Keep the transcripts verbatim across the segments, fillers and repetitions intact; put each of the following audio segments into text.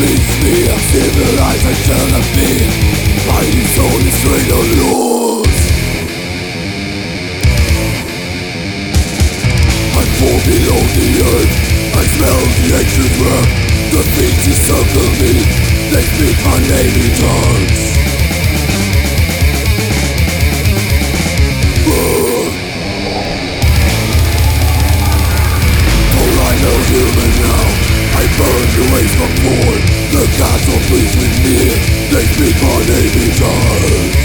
reach me, I'm civilized, I cannot be. My soul is straight on loose. I fall below the earth, I smell the ancient work. The beats encircle me, they speak my name in tongues. uh. For I know human now, I burn the waste of war. The gods are pleased with me, they speak my name in tongues.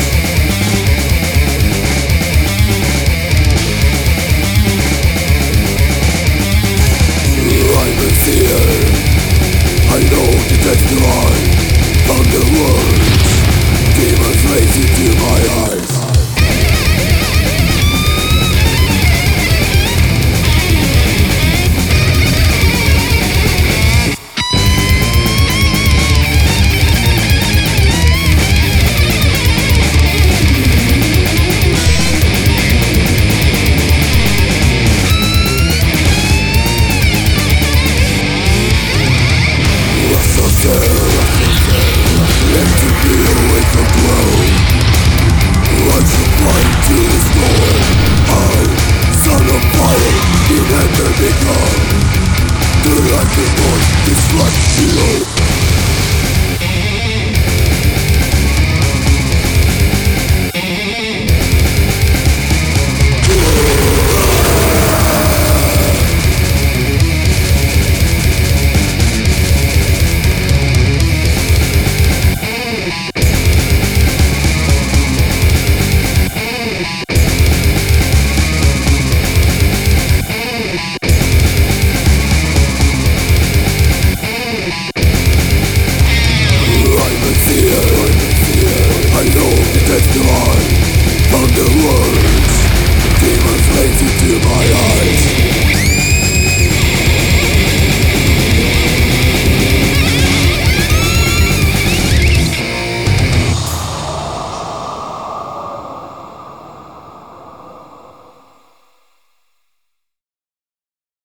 I'm a seer, I know the text line from the words. Demons race into my eyes.